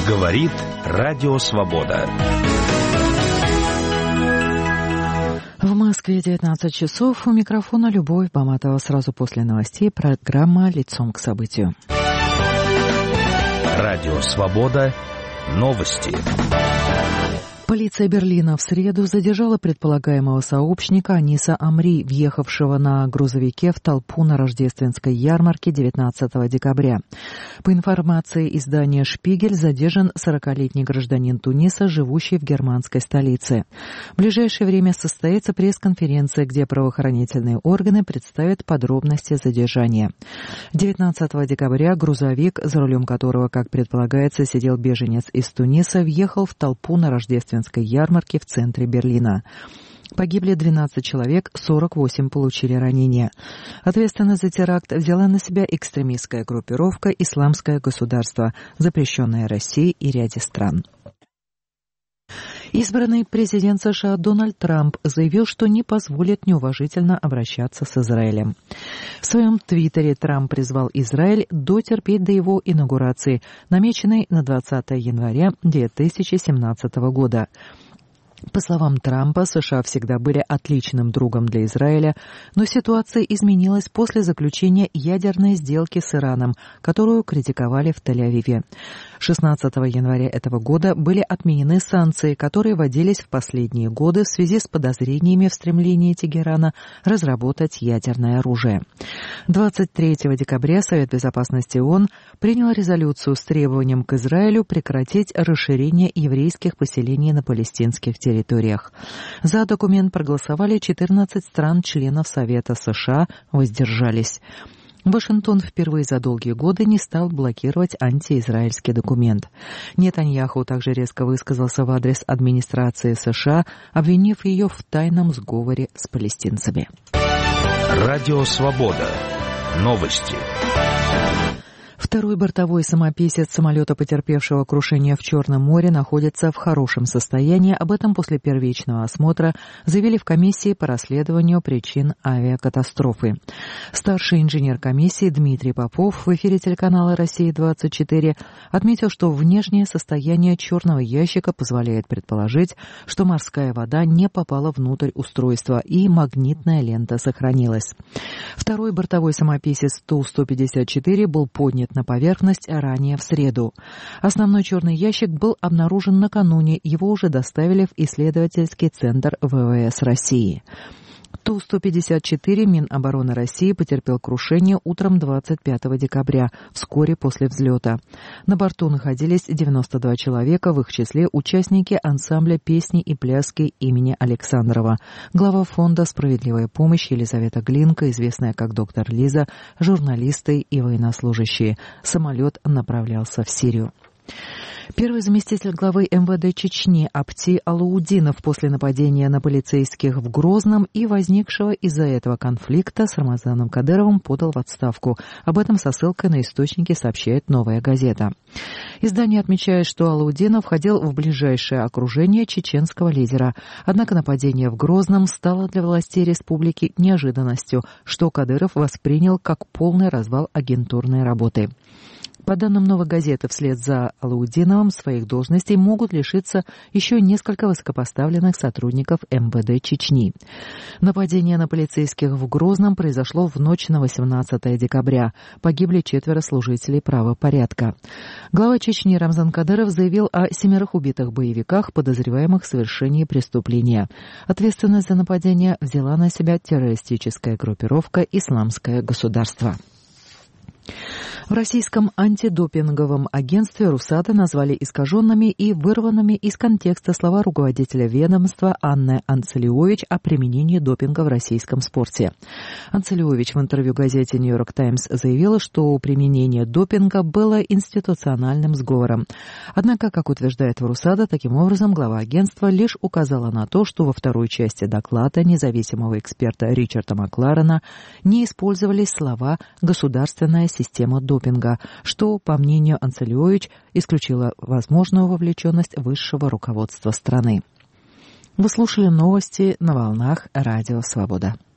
Говорит Радио Свобода. В Москве 19 часов. У микрофона Любовь Баматова. Сразу после новостей программа «Лицом к событию». Радио Свобода. Новости. Полиция Берлина в среду задержала предполагаемого сообщника Аниса Амри, въехавшего на грузовике в толпу на рождественской ярмарке 19 декабря. По информации издания «Шпигель», задержан 40-летний гражданин Туниса, живущий в германской столице. В ближайшее время состоится пресс-конференция, где правоохранительные органы представят подробности задержания. 19 декабря грузовик, за рулем которого, как предполагается, сидел беженец из Туниса, въехал в толпу на рождественской ярмарки в центре Берлина. Погибли 12 человек, 48 получили ранения. Ответственность за теракт взяла на себя экстремистская группировка «Исламское государство», запрещенная Россией и ряде стран. Избранный президент США Дональд Трамп заявил, что не позволит неуважительно обращаться с Израилем. В своем твиттере Трамп призвал Израиль дотерпеть до его инаугурации, намеченной на 20 января 2017 года. По словам Трампа, США всегда были отличным другом для Израиля, но ситуация изменилась после заключения ядерной сделки с Ираном, которую критиковали в Тель-Авиве. 16 января этого года были отменены санкции, которые вводились в последние годы в связи с подозрениями в стремлении Тегерана разработать ядерное оружие. 23 декабря Совет Безопасности ООН принял резолюцию с требованием к Израилю прекратить расширение еврейских поселений на палестинских территориях. За документ проголосовали 14 стран-членов Совета США, воздержались. Вашингтон впервые за долгие годы не стал блокировать антиизраильский документ. Нетаньяху также резко высказался в адрес администрации США, обвинив ее в тайном сговоре с палестинцами. Радио Свобода. Новости. Второй бортовой самописец самолета, потерпевшего крушение в Черном море, находится в хорошем состоянии. Об этом после первичного осмотра заявили в комиссии по расследованию причин авиакатастрофы. Старший инженер комиссии Дмитрий Попов в эфире телеканала «Россия-24» отметил, что внешнее состояние черного ящика позволяет предположить, что морская вода не попала внутрь устройства и магнитная лента сохранилась. Второй бортовой самописец Ту-154 был поднят на поверхность ранее в среду. Основной черный ящик был обнаружен накануне, его уже доставили в исследовательский центр ВВС России. Ту-154 Минобороны России потерпел крушение утром 25 декабря, вскоре после взлета. На борту находились 92 человека, в их числе участники ансамбля песни и пляски имени Александрова. Глава фонда «Справедливая помощь» Елизавета Глинка, известная как доктор Лиза, журналисты и военнослужащие. Самолет направлялся в Сирию. Первый заместитель главы МВД Чечни Апти Алаудинов после нападения на полицейских в Грозном и возникшего из-за этого конфликта с Рамазаном Кадыровым подал в отставку. Об этом со ссылкой на источники сообщает «Новая газета». Издание отмечает, что Алаудинов входил в ближайшее окружение чеченского лидера. Однако нападение в Грозном стало для властей республики неожиданностью, что Кадыров воспринял как полный развал агентурной работы. По данным «Новой газеты», вслед за Алаудиновым своих должностей могут лишиться еще несколько высокопоставленных сотрудников МВД Чечни. Нападение на полицейских в Грозном произошло в ночь на 18 декабря. Погибли 4 служителей правопорядка. Глава Чечни Рамзан Кадыров заявил о 7 убитых боевиках, подозреваемых в совершении преступления. Ответственность за нападение взяла на себя террористическая группировка «Исламское государство». В российском антидопинговом агентстве РУСАДА назвали искаженными и вырванными из контекста слова руководителя ведомства Анны Анцелиович о применении допинга в российском спорте. Анцелиович в интервью газете «Нью-Йорк Таймс» заявила, что применение допинга было институциональным сговором. Однако, как утверждает РУСАДА, таким образом глава агентства лишь указала на то, что во второй части доклада независимого эксперта Ричарда Макларена не использовались слова «государственная система допинга», что, по мнению Анцелиович, исключило возможную вовлеченность высшего руководства страны. Вы слушали новости на волнах Радио Свобода.